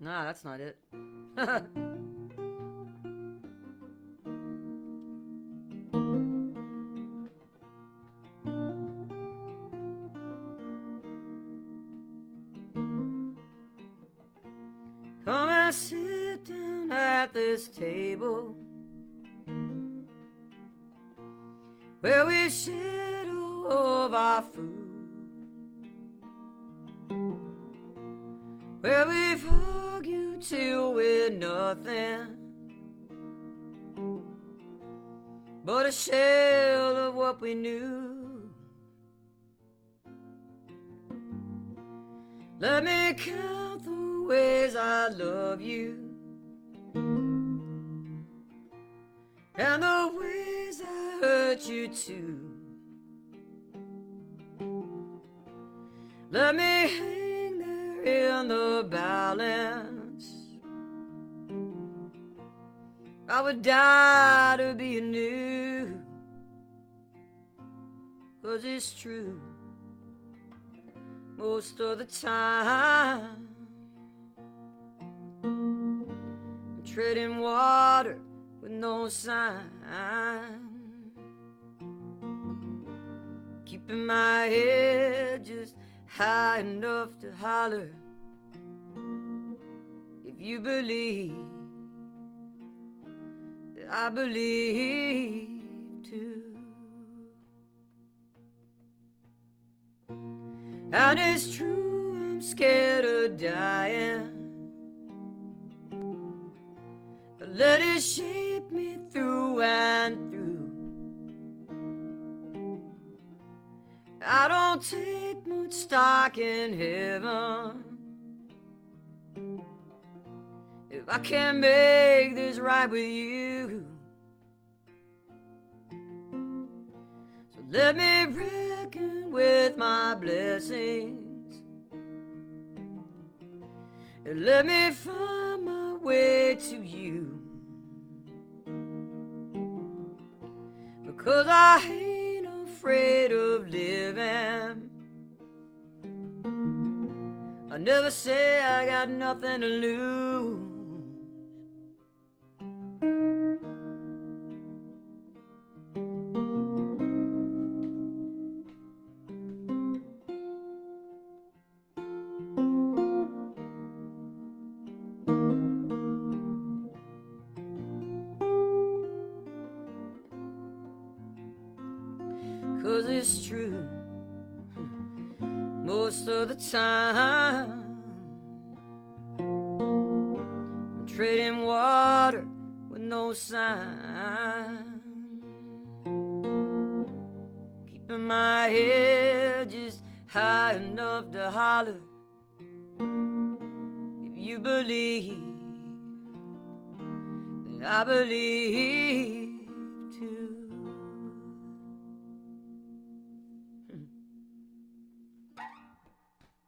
Nah, that's not it. Come and sit down at this table where we share all of our food, where we've argued till we're nothing but a shell of what we knew. Let me count the ways I love you and the ways I hurt you too. Let me hang there in the balance. I would die to be anew, 'cause it's true. Most of the time I'm treading water with no sign, keeping my head just high enough to holler if you believe that I believe too. And it's true, I'm scared of dying, but let it shape me through and through. I don't take much stock in heaven if I can't make this right with you. So let me reckon with my blessings, and let me find my way to you, because I ain't afraid of living. I never say I got nothing to lose. 'Cause it's true, most of the time I'm trading water with no sign, keeping my head just high enough to holler if you believe that I believe